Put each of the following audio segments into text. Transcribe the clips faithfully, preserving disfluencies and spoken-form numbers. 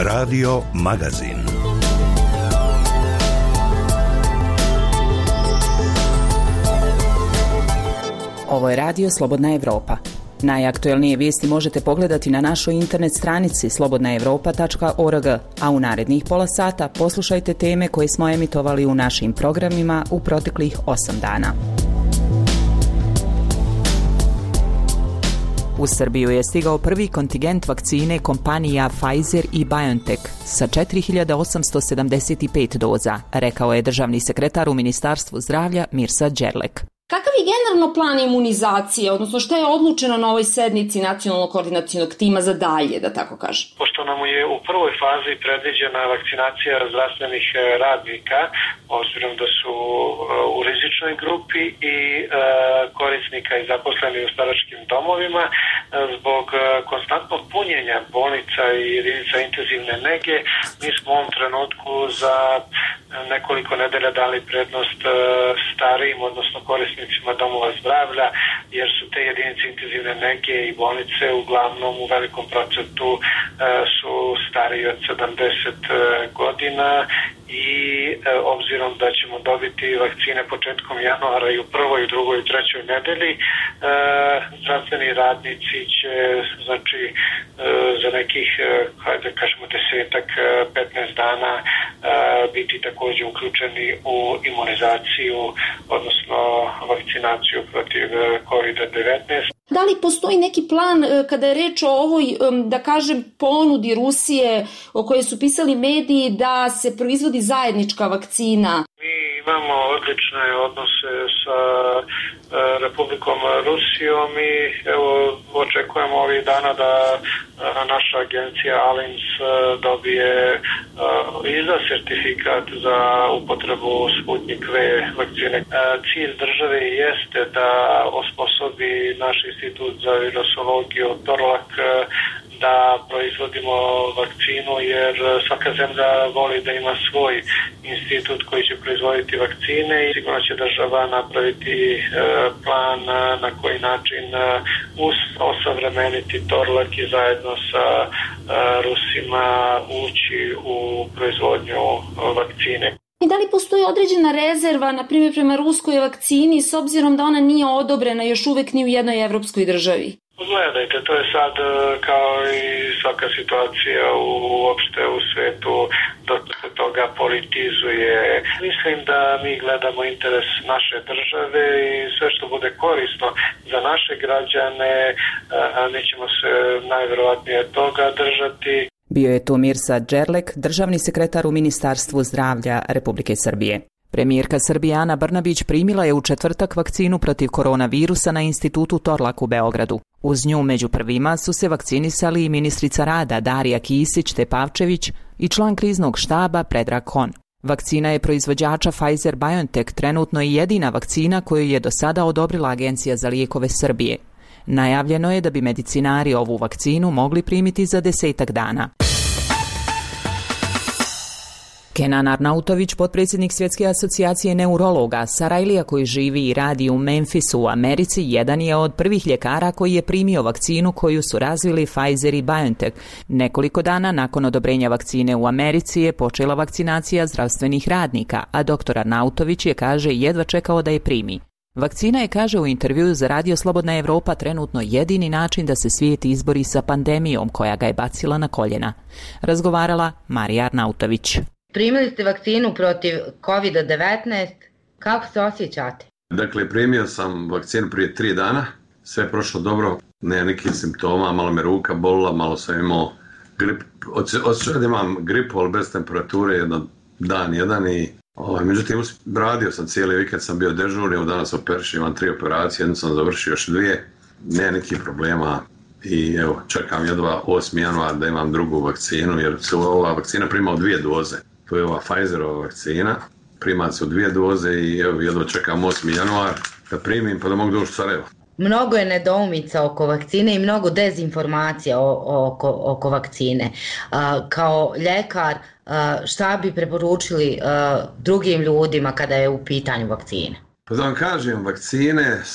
Radio Magazin. Ovo je Radio Slobodna Evropa. Najaktuelnije vijesti možete pogledati na našoj internet stranici slobodna evropa tačka org, a u narednih pola sata poslušajte teme koje smo emitovali u našim programima u proteklih osam dana. U Srbiju je stigao prvi kontingent vakcine kompanija Pfizer i BioNTech sa četiri hiljade osamsto sedamdeset pet doza, rekao je državni sekretar u Ministarstvu zdravlja Mirsad Đerlek. Kakav je generalno plan imunizacije, odnosno šta je odlučeno na ovoj sednici nacionalnog koordinacionog tima za dalje, da tako kažem? Pošto nam je u prvoj fazi predviđena vakcinacija zdravstvenih radnika, obzirom da su u rizičnoj grupi i korisnika i zaposleni u staračkim domovima, zbog konstantnog punjenja bolnica i jedinica intenzivne nege, mi smo u ovom trenutku za nekoliko nedelja dali prednost starijim, odnosno korisnicima domova zdravlja, jer su te jedinice intenzivne nege i bolnice uglavnom u velikom procentu su stariji od sedamdeset godina i obzirom da ćemo dobiti vakcine početkom januara i u prvoj, i drugoj i trećoj nedelji, zdravstveni radnici će, znači, za nekih, hajde kažemo, desetak, petnaest dana biti također uključeni u imunizaciju, odnosno vakcinaciju protiv kovid devetnaest. Da li postoji neki plan kada je reč o ovoj, da kažem, ponudi Rusije o kojoj su pisali mediji da se proizvodi zajednička vakcina? Mi imamo odlične odnose sa Republikom Rusijom i evo očekujemo ovih dana da naša agencija Alins dobije i za sertifikat za upotrebu Sputnik V vakcine. Cilj države jeste da osposobi naš institut za virusologiju Torlak da proizvodimo vakcinu, jer svaka zemlja voli da ima svoj institut koji će proizvoditi vakcine i sigurno će država napraviti plan na koji način osavremeniti Torlak i zajedno sa Rusima ući u proizvodnju vakcine. I da li postoji određena rezerva, na primjer prema ruskoj vakcini, s obzirom da ona nije odobrena još uvek ni u jednoj evropskoj državi? Gledajte, to je sad kao i svaka situacija uopšte u svetu, dosta se toga politizuje. Mislim da mi gledamo interes naše države i sve što bude korisno za naše građane, mi ćemo se najverovatnije toga držati. Bio je to Mirsad Đerlek, državni sekretar u Ministarstvu zdravlja Republike Srbije. Premijerka Srbije Ana Brnabić primila je u četvrtak vakcinu protiv koronavirusa na institutu Torlak u Beogradu. Uz nju među prvima su se vakcinisali i ministrica rada Darija Kisić-Tepavčević i član kriznog štaba Predrag Kon. Vakcina je proizvođača Pfizer-BioNTech trenutno i jedina vakcina koju je do sada odobrila Agencija za lijekove Srbije. Najavljeno je da bi medicinari ovu vakcinu mogli primiti za desetak dana. Kenan Arnautović, potpredsjednik Svjetske asocijacije neurologa, Sarajlija koji živi i radi u Memphisu u Americi, jedan je od prvih ljekara koji je primio vakcinu koju su razvili Pfizer i BioNTech. Nekoliko dana nakon odobrenja vakcine u Americi je počela vakcinacija zdravstvenih radnika, a doktor Arnautović je, kaže, jedva čekao da je primi. Vakcina je, kaže u intervjuu za Radio Slobodna Evropa, trenutno jedini način da se svijet izbori sa pandemijom koja ga je bacila na koljena. Razgovarala Marija Arnautović. Primili ste vakcinu protiv kovid devetnaest, kako se osjećate? Dakle, primio sam vakcinu prije tri dana, sve je prošlo dobro, nema nekih simptoma, malo me ruka bolila, malo sam imao grip, osjećao da imam gripu, ali bez temperature, jedan dan, jedan i ovaj, međutim, radio sam cijeli vikend, sam bio dežurni, evo danas operišem, imam tri operacije, jednu sam završio, još dvije, nema nekih problema. I evo, čekam jedva osmi januar da imam drugu vakcinu, jer se ova vakcina prima u dvije doze. To je ova Pfizerova vakcina, prima se u dvije doze i evo, jedva čekam osmi januar da primim pa da mogu doći u Sarajevo. Mnogo je nedoumica oko vakcine i mnogo dezinformacija oko, oko vakcine. Kao ljekar, šta bi preporučili drugim ljudima kada je u pitanju vakcine? Pa da vam kažem, vakcine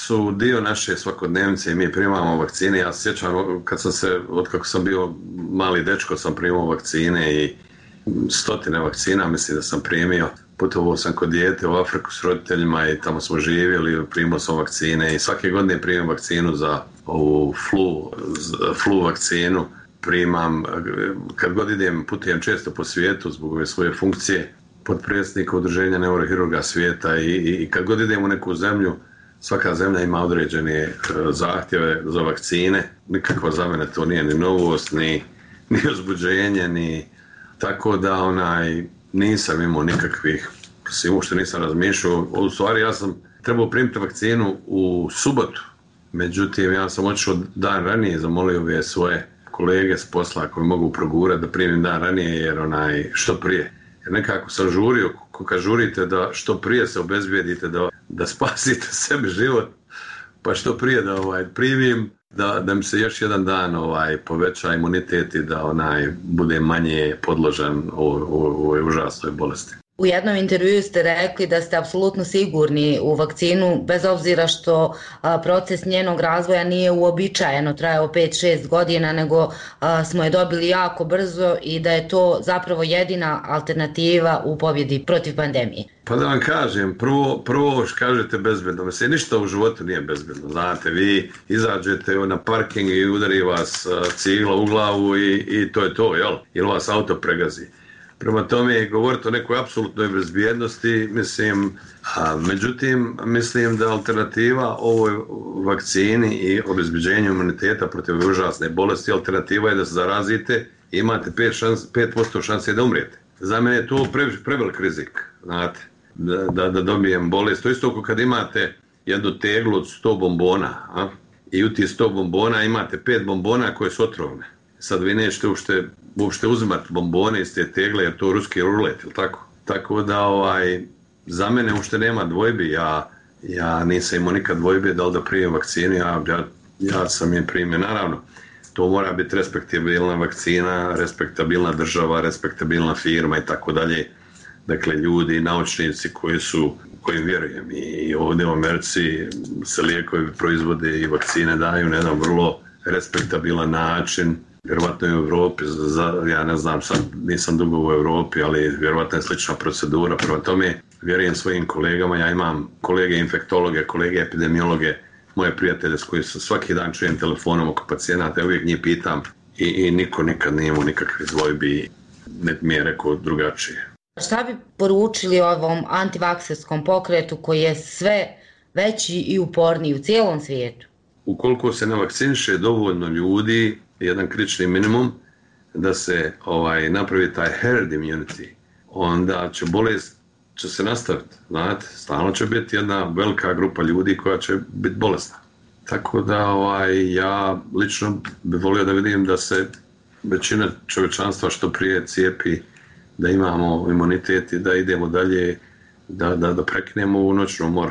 su dio naše svakodnevnice i mi primamo vakcine. Ja se sjećam kad sam se, od kako sam bio mali dečko, sam primao vakcine i stotine vakcina, mislim da sam primio. Putovao sam kod dijete u Afriku s roditeljima i tamo smo živjeli, primao sam vakcine i svake godine primam vakcinu za ovu flu, flu vakcinu. Primam, kad god idem, putujem često po svijetu zbog ove svoje funkcije potpredsjednika Udruženja neurohirurga svijeta i, i kad god idem u neku zemlju, svaka zemlja ima određene zahtjeve za vakcine. Nikakva za mene to nije ni novost, ni, ni uzbuđenje, ni tako da onaj, nisam imao nikakvih, uopšte nisam razmišljao. U stvari ja sam trebao primiti vakcinu u subotu, međutim ja sam otišao dan ranije, zamolio ove svoje kolege s posla koji mogu progurati da primim dan ranije jer onaj, što prije. Jer nekako sam žurio, kad žurite da što prije se obezbijedite da, da spasite sebi život, pa što prije da ovaj, primim, da, da mi se još jedan dan ovaj, poveća imunitet i da onaj, bude manje podložan ovoj užasnoj bolesti. U jednom intervjuu ste rekli da ste apsolutno sigurni u vakcinu, bez obzira što a, proces njenog razvoja nije uobičajeno trajao pet šest godina, nego a, smo je dobili jako brzo i da je to zapravo jedina alternativa u pobjedi protiv pandemije. Pa da vam kažem, prvo, prvo što kažete bezbedno, mislim, ništa u životu nije bezbedno, znate, vi izađete na parking i udari vas cigla u glavu i, i to je to, jel? Ili vas auto pregazi. Prema tome, govoriti o nekoj apsolutnoj bezbjednosti, mislim, a, međutim, mislim da alternativa ovoj vakcini i obezbeđenju imuniteta protiv užasne bolesti, alternativa je da se zarazite i imate pet posto šanse da umrijete. Za mene je to pre, prevelik rizik, znate, da, da, da dobijem bolest. To isto kad imate jednu teglu od sto bombona, a? I u tih sto bombona imate pet bombona koje su otrovne. Sad vi nećete uopšte, uopšte uzimati bombone iz te tegle jer to je ruski rulet, ili tako? Tako da ovaj, za mene uopšte nema dvojbi, ja, ja nisam imao nikad dvojbe da li da primim vakcinu, ja, ja, ja sam je primio, naravno. To mora biti respektabilna vakcina, respektabilna država, respektabilna firma i tako dalje. Dakle, ljudi, naučnici koji su, kojim vjerujem i ovdje u Americi se lijekovi proizvode i vakcine daju na jedan vrlo respektabilan način. Vjerovatno je u Europi, za, ja ne znam, sad nisam dugo u Europi, ali vjerovatno je slična procedura. Prema tome, vjerujem svojim kolegama, ja imam kolege infektologe, kolege epidemiologe, moje prijatelje s koji se svaki dan čujem telefonom oko pacijenata, ja uvijek njih pitam i, i niko nikad nije imao nikakve dvojbi, ne mi je rekao drugačije. Šta bi poručili ovom antivakserskom pokretu koji je sve veći i uporniji u cijelom svijetu? Ukoliko se ne vakciniše dovoljno ljudi, jedan kritični minimum, da se ovaj, napravi taj herd immunity, onda će bolest će se nastaviti, znate, stalno će biti jedna velika grupa ljudi koja će biti bolesna. Tako da ovaj, ja lično bih volio da vidim da se većina čovječanstva što prije cijepi, da imamo imunitet i da idemo dalje, da, da, da prekinemo ovu noćnu moru.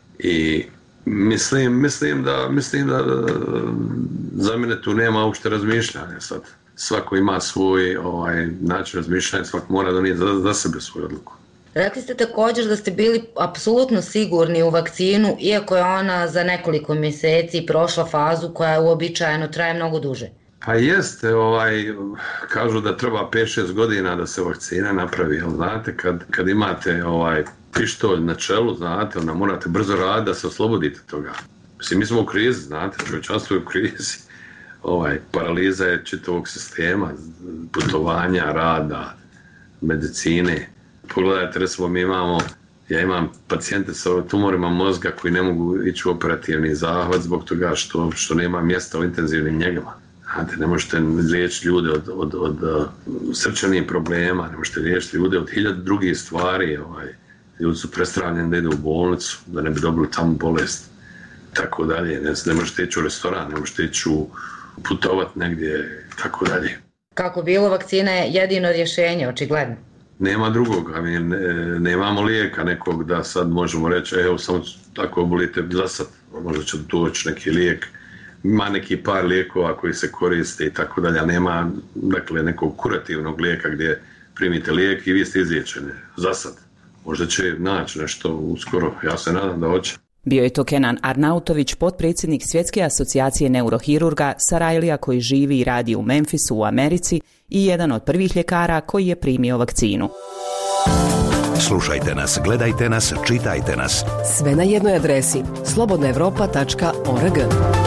I mislim, mislim, da, mislim da za mene tu nema uopšte razmišljanja sad. Svako ima svoj ovaj, način razmišljanja, svako mora donijeti za, za sebe svoju odluku. Rekli ste također da ste bili apsolutno sigurni u vakcinu, iako je ona za nekoliko mjeseci prošla fazu koja uobičajeno traje mnogo duže. Pa jeste, ovaj, kažu da treba pet šest godina da se vakcina napravi, jel znate, kad, kad imate ovaj, pištolj na čelu, znate, onda morate brzo raditi da se oslobodite toga. Mislim, mi smo u krizi, znate, čovječanstvo je u krizi, ovaj, paraliza je čitavog sistema, putovanja, rada, medicine. Pogledajte, recimo, mi imamo, ja imam pacijente sa tumorima mozga koji ne mogu ići u operativni zahvat zbog toga što, što nema mjesta u intenzivnim njegama. Znate, ne možete liječiti ljude od, od, od, od srčanih problema, ne možete liječiti ljude od hiljada drugih stvari. Ovaj. Ljudi su prestravljeni da idu u bolnicu, da ne bi dobili tamo bolest, tako dalje. Ne, ne možete ići u restoran, ne možete ići u putovat negdje, tako dalje. Kako bilo, vakcina je jedino rješenje, očigledno. Nema drugog, a mi ne, nemamo lijeka nekog da sad možemo reći, evo samo tako obolite za sad, možda će doći neki lijek. Ima neki par lijekova koji se koriste i tako dalje, ali nema dakle, nekog kurativnog lijeka gdje primite lijek i vi ste izliječeni za sad. Možda će naći nešto uskoro, ja se nadam da hoće. Bio je to Kenan Arnautović, potpredsjednik Svjetske asocijacije neurohirurga, Sarajlija koji živi i radi u Memphisu u Americi i jedan od prvih ljekara koji je primio vakcinu. Slušajte nas, gledajte nas, čitajte nas. Sve na jednoj adresi slobodna europa tačka org.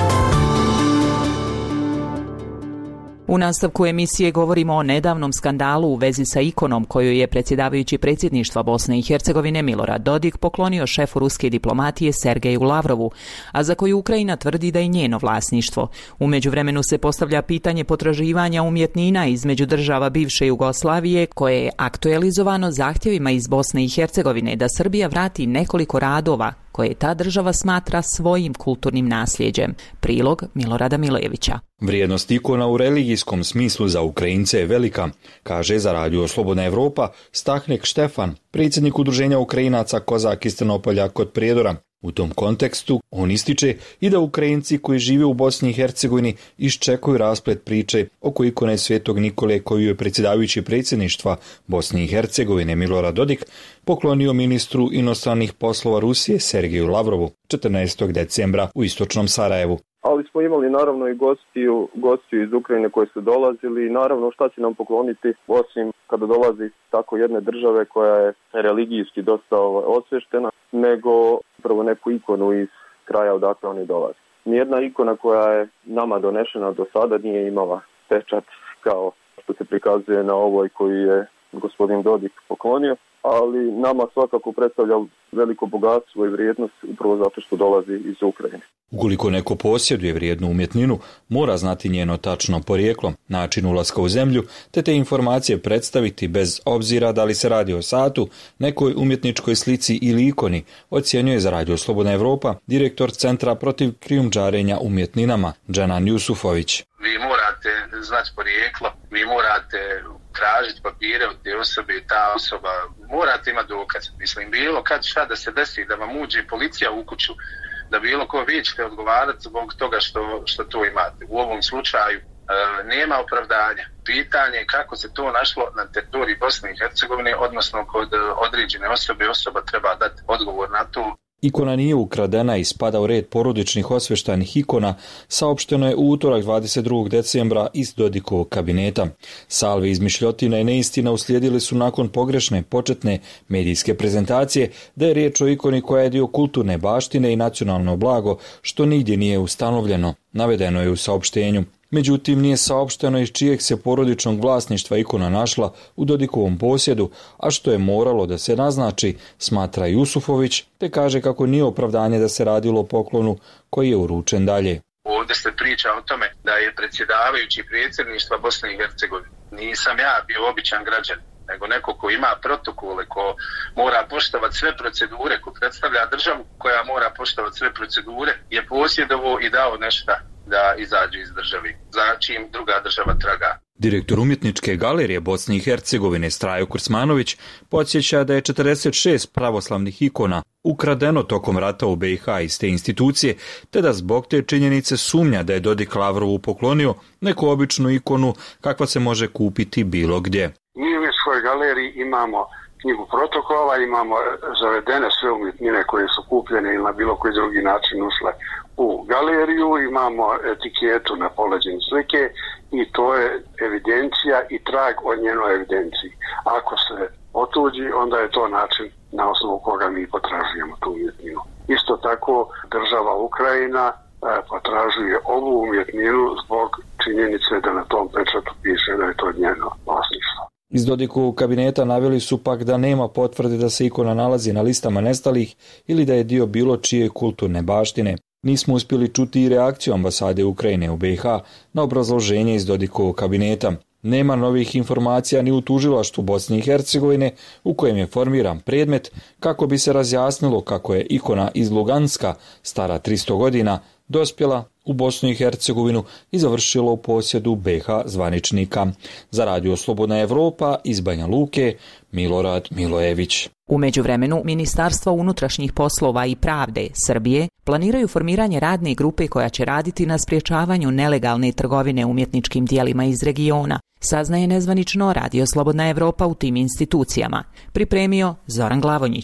U nastavku emisije govorimo o nedavnom skandalu u vezi sa ikonom koju je predsjedavajući predsjedništva Bosne i Hercegovine Milorad Dodik poklonio šefu ruske diplomatije Sergeju Lavrovu, a za koju Ukrajina tvrdi da je njeno vlasništvo. U međuvremenu se postavlja pitanje potraživanja umjetnina između država bivše Jugoslavije, koje je aktualizovano zahtjevima iz Bosne i Hercegovine da Srbija vrati nekoliko radova koje ta država smatra svojim kulturnim nasljeđem. Prilog Milorada Milevića. Vrijednost ikona u religijskom smislu za Ukrajince je velika, kaže za radio Slobodna Evropa Stahnek Štefan, predsjednik udruženja Ukrajinaca Kozak iz Trnopolja kod Prijedora. U tom kontekstu on ističe i da Ukrajinci koji žive u Bosni i Hercegovini iščekuju rasplet priče oko ikone Svetog Nikole koju je predsjedavajući predsjedništva Bosne i Hercegovine Milorad Dodik poklonio ministru inostranih poslova Rusije Sergeju Lavrovu četrnaestog decembra u istočnom Sarajevu. Ali smo imali naravno i gostiju, gostiju iz Ukrajine koji su dolazili i naravno šta će nam pokloniti osim kada dolazi tako jedne države koja je religijski dosta osvještena, nego prvo neku ikonu iz kraja odakle oni dolaze. Nijedna ikona koja je nama donešena do sada nije imala pečat kao što se prikazuje na ovoj koju je gospodin Dodik poklonio, ali nama svakako predstavlja veliko bogatstvo i vrijednost upravo zato što dolazi iz Ukrajine. Ukoliko neko posjeduje vrijednu umjetninu, mora znati njeno tačno porijeklo, način ulaska u zemlju, te te informacije predstaviti bez obzira da li se radi o satu, nekoj umjetničkoj slici ili ikoni, ocjenjuje za radio Slobodna Evropa direktor Centra protiv krijumčarenja umjetninama Dženan Jusufović. Vi morate znati porijeklo, vi morate tražiti papire od te osobe i ta osoba, morate imati dokaz. Mislim, bilo kad šta da se desi, da vam uđe policija u kuću, da bilo ko vi ćete odgovarati zbog toga što, što to imate. U ovom slučaju e, nema opravdanja. Pitanje je kako se to našlo na teritoriji Bosne i Hercegovine, odnosno kod određene osobe, osoba treba dati odgovor na to. Ikona nije ukradena i spada u red porodičnih osveštanih ikona, saopšteno je u utorak dvadeset drugog decembra iz Dodikovog kabineta. Salve izmišljotina i neistina uslijedili su nakon pogrešne početne medijske prezentacije da je riječ o ikoni koja je dio kulturne baštine i nacionalno blago, što nigdje nije ustanovljeno, navedeno je u saopštenju. Međutim, nije saopšteno iz čijeg se porodičnog vlasništva ikona našla u Dodikovom posjedu, a što je moralo da se naznači, smatra Jusufović, te kaže kako nije opravdanje da se radilo o poklonu koji je uručen dalje. Ovdje se priča o tome da je predsjedavajući predsjedništva Bosne i Hercegovine. Nisam ja bio običan građan, nego neko ko ima protokole, ko mora poštovati sve procedure, ko predstavlja državu koja mora poštovati sve procedure, je posjedovo i dao nešto da izađe iz državi, za čim druga država traga. Direktor umjetničke galerije Bosne i Hercegovine Strajo Kursmanović podsjeća da je četrdeset šest pravoslavnih ikona ukradeno tokom rata u B i H iz te institucije, te da zbog te činjenice sumnja da je Dodik Lavrovu poklonio neku običnu ikonu kakva se može kupiti bilo gdje. Mi u svojoj galeriji imamo knjigu protokola, imamo zavedene sve umjetnine koje su kupljene ili na bilo koji drugi način ušle u galeriju, imamo etiketu na poleđenju slike i to je evidencija i trag o njenoj evidenciji. Ako se otuđi, onda je to način na osnovu koga mi potražujemo tu umjetninu. Isto tako država Ukrajina potražuje ovu umjetninu zbog činjenice da na tom pečatu piše da je to njeno vlasništvo. Iz Dodikovog kabineta naveli su pak da nema potvrde da se ikona nalazi na listama nestalih ili da je dio bilo čije kulturne baštine. Nismo uspjeli čuti i reakciju ambasade Ukrajine u B i H na obrazloženje iz Dodikovog kabineta. Nema novih informacija ni u tužilaštvu Bosne i Hercegovine u kojem je formiran predmet kako bi se razjasnilo kako je ikona iz Luganska, stara tristo godina, dospjela u Bosnu i Hercegovinu i završila u posjedu B i H zvaničnika. Za radio Slobodna Evropa iz Banja Luke, Milorad Milojević. U međuvremenu, Ministarstva unutrašnjih poslova i pravde Srbije planiraju formiranje radne grupe koja će raditi na sprječavanju nelegalne trgovine umjetničkim dijelima iz regiona, saznaje nezvanično radio Slobodna Evropa u tim institucijama. Pripremio Zoran Glavonjić.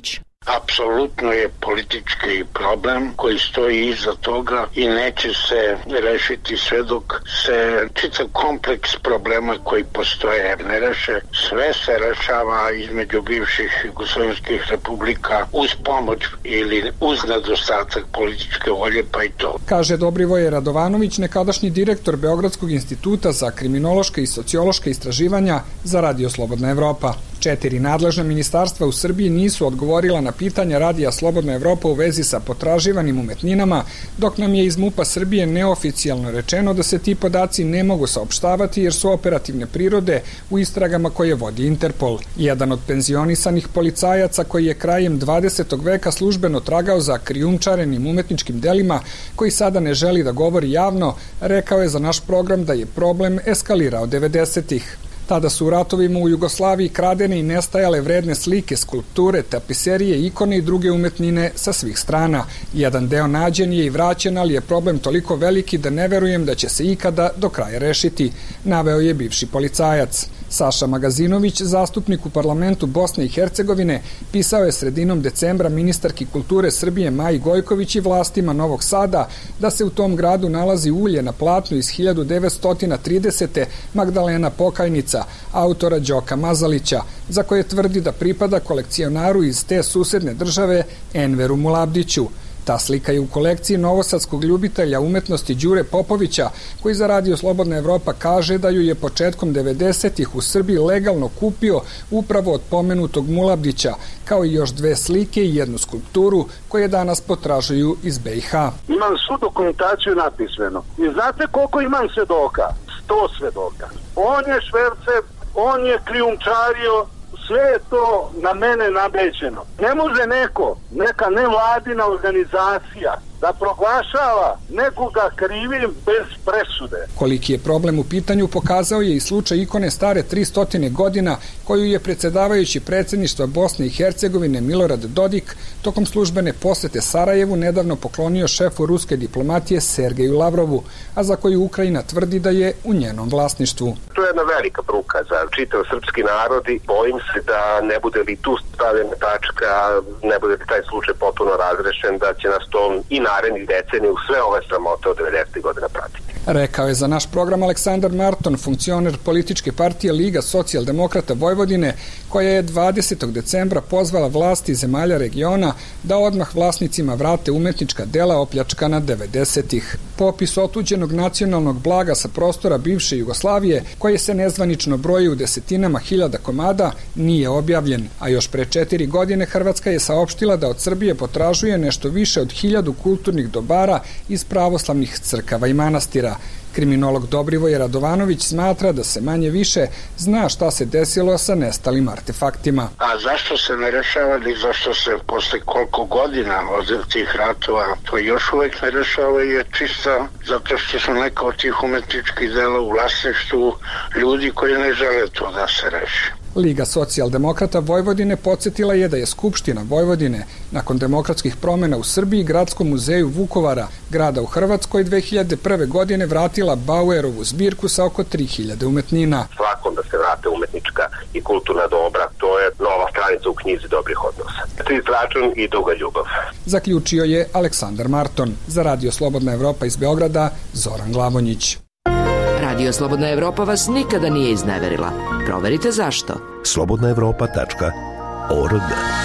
Apsolutno je politički problem koji stoji iza toga i neće se rešiti sve dok se čitav kompleks problema koji postoje ne reše. Sve se rešava između bivših jugoslovenskih republika uz pomoć ili uz nedostatak političke volje, pa i to. Kaže Dobrivoje Radovanović, nekadašnji direktor Beogradskog instituta za kriminološka i sociološka istraživanja za Radio Slobodna Evropa. Četiri nadležna ministarstva u Srbiji nisu odgovorila na pitanja Radija Slobodna Evropa u vezi sa potraživanim umetninama, dok nam je iz MUP-a Srbije neoficijalno rečeno da se ti podaci ne mogu saopštavati jer su operativne prirode u istragama koje vodi Interpol. Jedan od penzionisanih policajaca koji je krajem dvadesetog veka službeno tragao za krijumčarenim umetničkim delima, koji sada ne želi da govori javno, rekao je za naš program da je problem eskalirao devedesetih. Tada su u ratovima u Jugoslaviji kradene i nestajale vredne slike, skulpture, tapiserije, ikone i druge umetnine sa svih strana. Jedan deo nađen je i vraćen, ali je problem toliko veliki da ne verujem da će se ikada do kraja rešiti, naveo je bivši policajac. Saša Magazinović, zastupnik u parlamentu Bosne i Hercegovine, pisao je sredinom decembra ministarki kulture Srbije Maji Gojković i vlastima Novog Sada da se u tom gradu nalazi ulje na platnu iz hiljadu devetsto tridesete Magdalena Pokajnica, autora Đoka Mazalića, za koje tvrdi da pripada kolekcionaru iz te susedne države Enveru Mulabdiću. Ta slika je u kolekciji novosadskog ljubitelja umetnosti Đure Popovića, koji za Radio Slobodna Evropa kaže da ju je početkom devedesetih u Srbiji legalno kupio upravo od pomenutog Mulabdića, kao i još dve slike i jednu skulpturu koje danas potražuju iz B i H. Imam svu dokumentaciju napismeno. I znate koliko imam svedoka? Sto svedoka. On je švercer, on je krijumčario, sve je to na mene nabećeno. Ne može neko, neka nevladina organizacija da proglašava nekoga krivim bez presude. Koliki je problem u pitanju pokazao je i slučaj ikone stare tristo godina koju je predsjedavajući predsjedništva Bosne i Hercegovine Milorad Dodik tokom službene posete Sarajevu nedavno poklonio šefu ruske diplomatije Sergeju Lavrovu, a za koju Ukrajina tvrdi da je u njenom vlasništvu. To je jedna velika bruka za čitav srpski narod i bojim se da ne bude li tu stavljena tačka, ne bude li taj slučaj potpuno razrešen, da će nas to i narednih decenija u sve ove sramote od devedesetih godina pratiti. Rekao je za naš program Aleksandar Marton, funkcioner političke partije Liga socijaldemokrata Vojvodine, koja je dvadesetog decembra pozvala vlasti zemalja regiona da odmah vlasnicima vrate umetnička dela opljačkana devedesetih. Popis otuđenog nacionalnog blaga sa prostora bivše Jugoslavije, koje se nezvanično broji u desetinama hiljada komada, nije objavljen, a još pre četiri godine Hrvatska je saopštila da od Srbije potražuje nešto više od hiljadu kulturnih dobara iz pravoslavnih crkava i manastira. Kriminolog Dobrivoje Radovanović smatra da se manje više zna šta se desilo sa nestalim artefaktima. A zašto se ne rešava ili zašto se posle koliko godina od tih ratova to još uvek ne rešava je čista zato što su neka od tih umetničkih dela u vlasništvu ljudi koji ne žele to da se reši. Liga socijaldemokrata Vojvodine podsjetila je da je Skupština Vojvodine nakon demokratskih promjena u Srbiji Gradskom muzeju Vukovara, grada u Hrvatskoj, dve hiljade prve. godine vratila Bauerovu zbirku sa oko tri hiljade umetnina. Svakom da se vrate umetnička i kulturna dobra, to je nova stranica u knjizi dobrih odnosa. Čist račun i duga ljubav. Zaključio je Aleksandar Marton. Za Radio Slobodna Evropa iz Beograda, Zoran Glavonjić. Radio Slobodna Evropa vas nikada nije izneverila. Proverite zašto. slobodna evropa tačka org.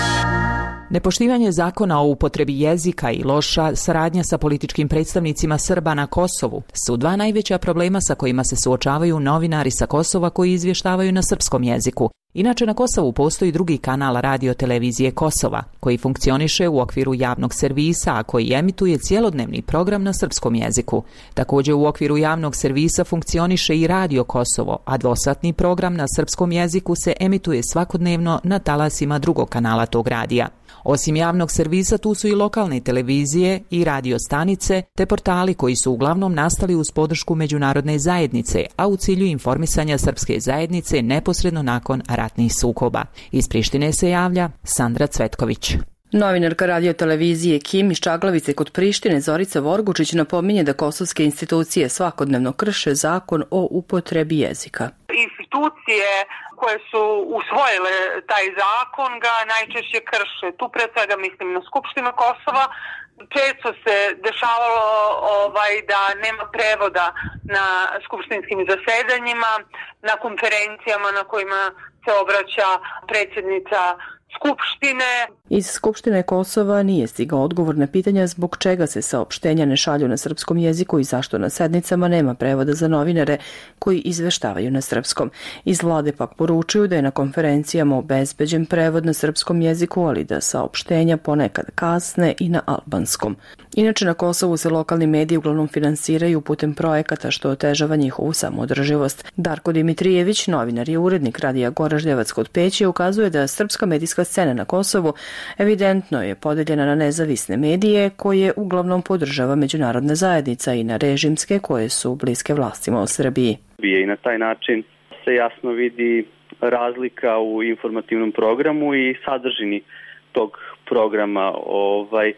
Nepoštivanje zakona o upotrebi jezika i loša saradnja sa političkim predstavnicima Srba na Kosovu su dva najveća problema sa kojima se suočavaju novinari sa Kosova koji izvještavaju na srpskom jeziku. Inače, na Kosovu postoji drugi kanal radio televizije Kosova, koji funkcioniše u okviru javnog servisa, a koji emituje cjelodnevni program na srpskom jeziku. Također u okviru javnog servisa funkcioniše i Radio Kosovo, a dvosatni program na srpskom jeziku se emituje svakodnevno na talasima drugog kanala tog radija. Osim javnog servisa, tu su i lokalne televizije i radio stanice, te portali koji su uglavnom nastali uz podršku međunarodne zajednice, a u cilju informisanja srpske zajednice neposredno nakon ratnih sukoba. Iz Prištine se javlja Sandra Cvetković. Novinarka radio televizije Kim iz Čaglavice kod Prištine Zorica Vorgučić napominje da kosovske institucije svakodnevno krše zakon o upotrebi jezika. institucije koje su usvojile taj zakon ga najčešće krše. Tu pre svega mislim na Skupštinu Kosova. Često se dešavalo ovaj, da nema prevoda na skupštinskim zasedanjima, na konferencijama na kojima se obraća predsjednica Skupštine. Iz Skupštine Kosova nije stigao odgovor na pitanja zbog čega se saopštenja ne šalju na srpskom jeziku i zašto na sednicama nema prevoda za novinare koji izveštavaju na srpskom. Iz vlade pak poručuju da je na konferencijama obezbeđen prevod na srpskom jeziku, ali da saopštenja ponekad kasne i na albanskom. Inače, na Kosovu se lokalni mediji uglavnom finansiraju putem projekata što otežava njihovu samoodrživost. Darko Dimitrijević, novinar i urednik radija Goraždjevac kod Peći, ukazuje da srpska medijska scena na Kosovu evidentno je podeljena na nezavisne medije koje uglavnom podržava međunarodna zajednica i na režimske koje su bliske vlastima u Srbiji. I na taj način se jasno vidi razlika u informativnom programu i sadržini tog programa, ovaj,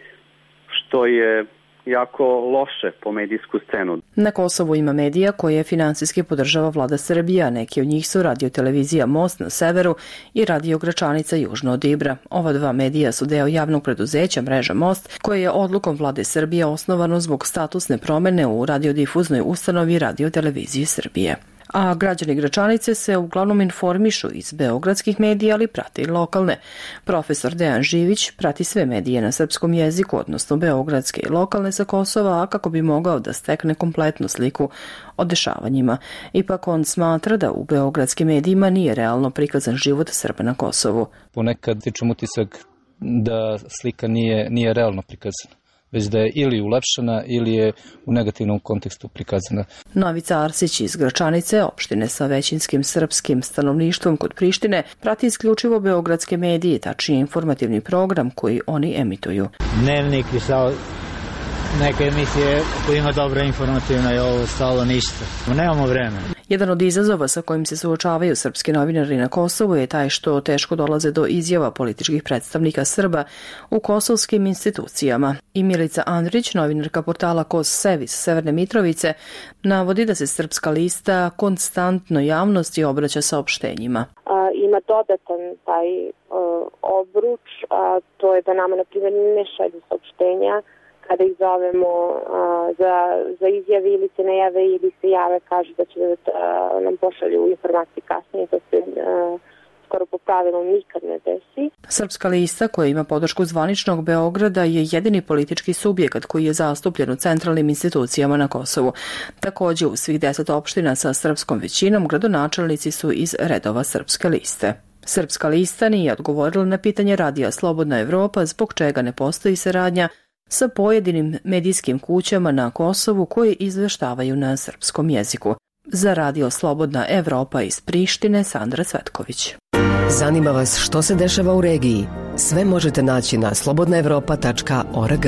što je jako loše po medijsku scenu. Na Kosovu ima medija koje finansijski podržava vlada Srbije, a neki od njih su radiotelevizija Most na severu i radio Gračanica južno od Ibra. Ova dva medija su deo javnog preduzeća mreža Most, koje je odlukom vlade Srbije osnovano zbog statusne promene u radiodifuznoj ustanovi radiotelevizije Srbije. A građani Gračanice se uglavnom informišu iz beogradskih medija, ali prate i lokalne. Profesor Dejan Živić prati sve medije na srpskom jeziku, odnosno beogradske i lokalne sa Kosova, a kako bi mogao da stekne kompletnu sliku o dešavanjima. Ipak on smatra da u beogradskim medijima nije realno prikazan život Srba na Kosovu. Ponekad stičem utisak da slika nije, nije realno prikazana, već da je ili ulepšana ili je u negativnom kontekstu prikazana. Novica Arsić iz Gračanice, opštine sa većinskim srpskim stanovništvom kod Prištine, prati isključivo beogradske medije, tačnije informativni program koji oni emituju. Dnevnik i sao neke emisije koji ima dobra informativna i ovo stalo ništa. Nemamo vremena. Jedan od izazova sa kojim se suočavaju srpski novinari na Kosovu je taj što teško dolaze do izjava političkih predstavnika Srba u kosovskim institucijama. I Milica Andrić, novinarka portala Kos Sevis Severne Mitrovice, navodi da se Srpska lista konstantno javnosti obraća saopštenjima. A, ima dodatan taj uh, obruč, a to je da nama, na primjer, ne šalju saopštenja kada ih zovemo a, za, za izjave ili se ne jave ili se jave, kažu da će da nam pošalju informacije kasnije, to se a, skoro po pravilu nikad ne desi. Srpska lista, koja ima podršku zvaničnog Beograda, je jedini politički subjekat koji je zastupljen u centralnim institucijama na Kosovu. Također, u svih deset opština sa srpskom većinom gradonačelnici su iz redova Srpske liste. Srpska lista nije odgovorila na pitanje radija Slobodna Evropa zbog čega ne postoji saradnja sa pojedinim medijskim kućama na Kosovu koji izveštavaju na srpskom jeziku. Za radio Slobodna Evropa iz Prištine, Sandra Cvetković. Zanima vas što se dešava u regiji? Sve možete naći na slobodna evropa tačka org.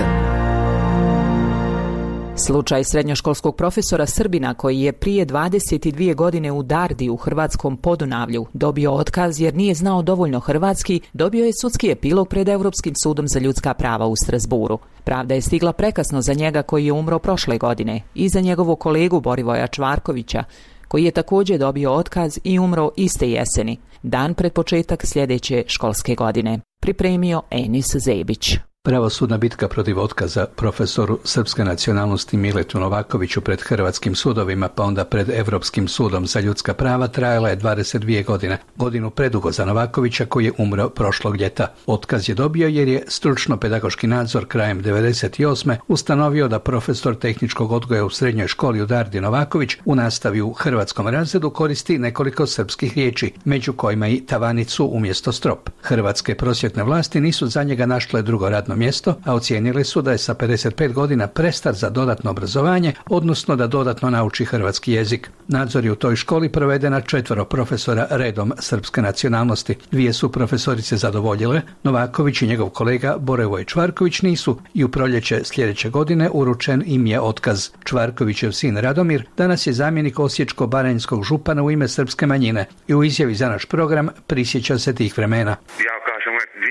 Slučaj srednjoškolskog profesora Srbina koji je prije dvadeset dvije godine u Dardi u hrvatskom Podunavlju dobio otkaz jer nije znao dovoljno hrvatski, dobio je sudski epilog pred Europskim sudom za ljudska prava u Strasburu. Pravda je stigla prekasno za njega koji je umro prošle godine i za njegovog kolegu Borivoja Čvarkovića koji je također dobio otkaz i umro iste jeseni, dan pred početak sljedeće školske godine. Pripremio Enis Zebić. Pravosudna bitka protiv otkaza profesoru srpske nacionalnosti Miletu Novakoviću pred hrvatskim sudovima pa onda pred Europskim sudom za ljudska prava trajala je dvadeset dvije godine. Godinu predugo za Novakovića koji je umro prošlog ljeta. Otkaz je dobio jer je stručno-pedagoški nadzor krajem devedeset osme ustanovio da profesor tehničkog odgoja u srednjoj školi u Dardi Novaković u nastavi u hrvatskom razredu koristi nekoliko srpskih riječi, među kojima i tavanicu umjesto strop. Hrvatske prosvjetne vlasti nisu za njega našle drugo radno mjesto, a ocijenili su da je sa pedeset pet godina prestar za dodatno obrazovanje, odnosno da dodatno nauči hrvatski jezik. Nadzor je u toj školi proveden na četvoro profesora redom srpske nacionalnosti. Dvije su profesorice zadovoljile, Novaković i njegov kolega Borevoj Čvarković nisu i u proljeće sljedeće godine uručen im je otkaz. Čvarkovićev sin Radomir danas je zamjenik osječko-baranjskog župana u ime srpske manjine i u izjavi za naš program prisjeća se tih vremena. Ja kažem, dvije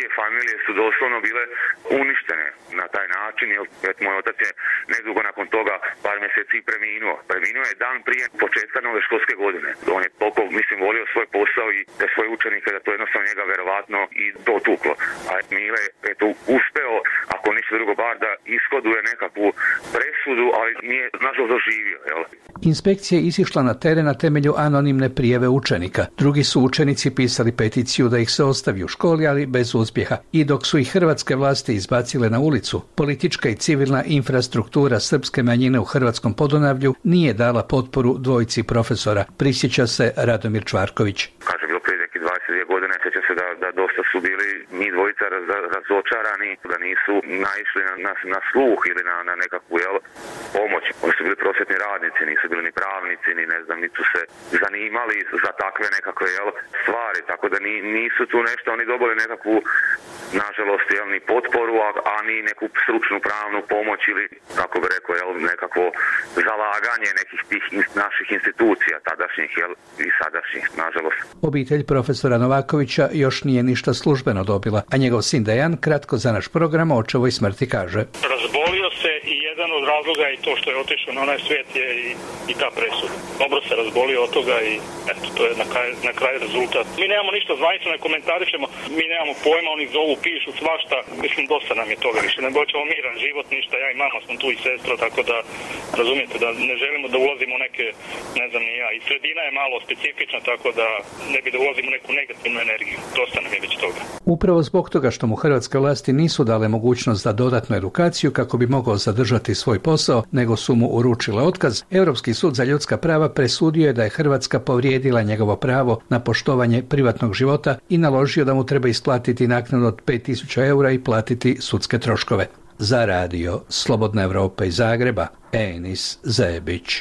dvije familije su doslovno bile uništene na taj način, jer moj otac je nedugo nakon toga par mjeseci preminuo. Preminuo je dan prije početka nove školske godine. On je toliko, mislim, volio svoj posao i te svoje učenike da to jednostavno njega verovatno i dotuklo. A Mile je eto uspeo, ako ništa drugo, bar da ishoduje nekakvu presudu, ali nije nažalost doživio. Jel? Inspekcija je izišla na teren na temelju anonimne prijave učenika. Drugi su učenici pisali peticiju da ih se ostavi u školi, ali bez uspjeha. I dok su ih hrvatske vlasti izbacile na ulicu, politička i civilna infrastruktura srpske manjine u Hrvatskom Podunavlju nije dala potporu dvojici profesora, prisjeća se Radomir Čvarković. Kaže, bilo prije neki dvadeset dvije godine, sjećam se da, da dosta su bili mi dvojica raz, razočarani, da nisu naišli na, na, na sluh ili na, na nekakvu jel, pomoć. Oni su bili prosvjetni radnici, nisu bili ni pravnici, ni ne znam, nisu se zanimali za takve nekakve jel, stvari, tako da ni, nisu tu nešto, oni dobili nekakvu, nažalost, jel, ni potporu, a, a ni neku stručnu pravnu pomoć ili, kako bi rekao, jel, nekakvo zalaganje nekih tih naših institucija, tadašnjih jel, i sadašnjih, nažalost. Obitelj profesora Novakovića još nije ništa službeno dobila, a njegov sin Dejan kratko za naš program o očevoj smrti kaže. Razbolio se i jedan od razloga i to što je otišao na onaj svijet je i, i ta presuda. Dobro se razbolio od toga i eto, to je na kraj, na kraj rezultat. Mi nemamo ništa zvanično, ne komentarišemo, mi nemamo pojma, oni zovu, pišu svašta, mislim dosta nam je toga više. Ne hoćemo miran život, ništa, ja i mama smo tu i sestra, tako da razumijete da ne želimo da ulazimo u neke, ne znam ni ja, i sredina je malo specifična, tako da ne bi da ulazimo u neku negativnu energiju. Dosta nam je već toga. Upravo zbog toga što mu hrvatske vlasti nisu dale mogućnost za dodatnu edukaciju kako bi mogao zadržati svoj posao, nego su mu uručile otkaz, Europski sud za ljudska prava presudio je da je Hrvatska povrijedila njegovo pravo na poštovanje privatnog života i naložio da mu treba isplatiti naknadu od pet tisuća eura i platiti sudske troškove. Za radio Slobodna Evropa iz Zagreba, Enis Zebić.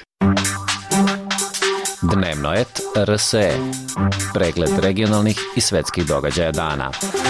Dnevno et R S E. Pregled regionalnih i svetskih događaja dana.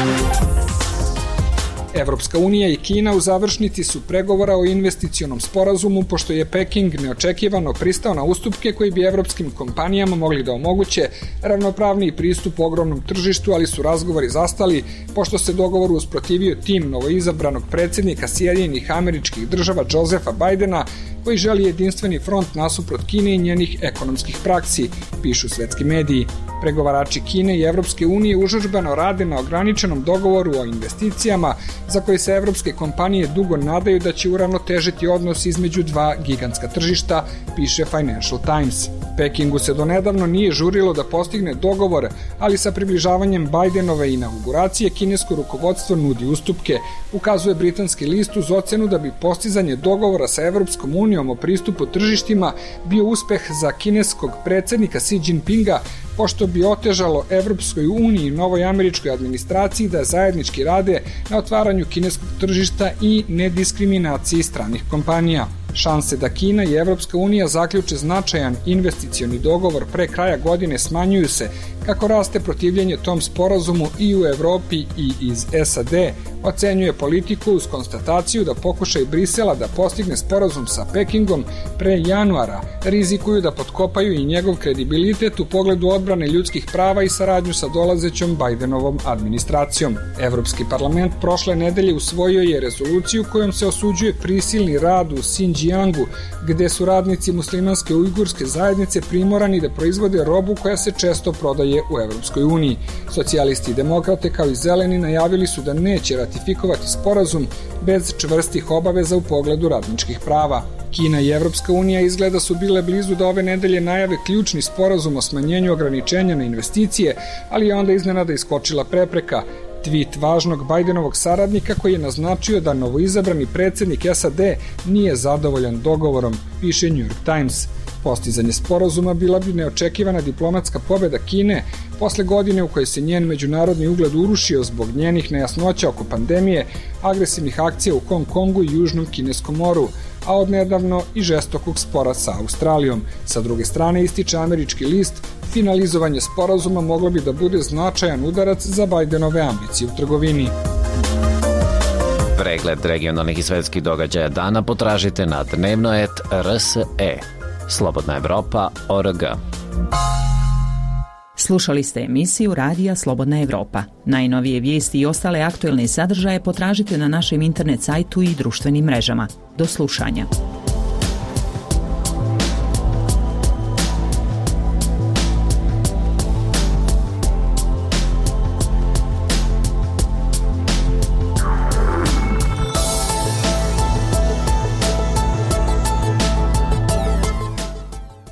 Evropska unija i Kina u završnici su pregovora o investicionom sporazumu, pošto je Peking neočekivano pristao na ustupke koji bi evropskim kompanijama mogli da omoguće ravnopravniji pristup ogromnom tržištu, ali su razgovori zastali pošto se dogovoru usprotivio tim novoizabranog predsjednika Sjedinjenih Američkih Država Josefa Bidena, koji želi jedinstveni front nasuprot Kine i njenih ekonomskih praksi, pišu svetski mediji. Pregovarači Kine i Evropske unije užurbano rade na ograničenom dogovoru o investicijama za koje se evropske kompanije dugo nadaju da će uravnotežiti odnos između dva gigantska tržišta, piše Financial Times. Pekingu se donedavno nije žurilo da postigne dogovor, ali sa približavanjem Bidenove inauguracije kinesko rukovodstvo nudi ustupke, ukazuje britanski list uz ocenu da bi postizanje dogovora sa Evropskom unijom o pristupu tržištima bio uspeh za kineskog predsjednika Xi Jinpinga, pošto bi otežalo Evropskoj uniji i novoj američkoj administraciji da zajednički rade na otvaranju kineskog tržišta i nediskriminaciji stranih kompanija. Šanse da Kina i Evropska unija zaključe značajan investicioni dogovor pre kraja godine smanjuju se kako raste protivljenje tom sporazumu i u Evropi i iz S A D, ocenjuje Politiku uz konstataciju da pokušaj Brisela da postigne sporazum sa Pekingom pre januara rizikuju da potkopaju i njegov kredibilitet u pogledu odbrane ljudskih prava i saradnju sa dolazećom Bidenovom administracijom. Evropski parlament prošle nedelje usvojio je rezoluciju kojom se osuđuje prisilni rad u Xinjiangu, gde su radnici muslimanske ujgurske zajednice primorani da proizvode robu koja se često prodaje u Evropskoj uniji. Socijalisti i demokrate kao i zeleni najavili su da neće ratifikovati sporazum bez čvrstih obaveza u pogledu radničkih prava. Kina i Evropska unija izgleda su bile blizu da ove nedelje najave ključni sporazum o smanjenju ograničenja na investicije, ali je onda iznenada iskočila prepreka. Tweet važnog Bidenovog saradnika koji je naznačio da novoizabrani predsjednik S A D nije zadovoljan dogovorom, piše New York Times. Postizanje sporazuma bila bi neočekivana diplomatska pobjeda Kine posle godine u kojoj se njen međunarodni ugled urušio zbog njenih nejasnoća oko pandemije, agresivnih akcija u Hong Kongu i Južnom Kineskom moru, a odnedavno i žestokog spora sa Australijom. Sa druge strane, ističe američki list, finalizovanje sporazuma moglo bi da bude značajan udarac za Bidenove ambicije u trgovini. Pregled regionalnih i svetskih događaja dana potražite na dnevno et R S E. Slobodna Evropa, O R G. Slušali ste emisiju Radija Slobodna Evropa. Najnovije vijesti i ostale aktuelne sadržaje potražite na našem internet sajtu i društvenim mrežama. Do slušanja.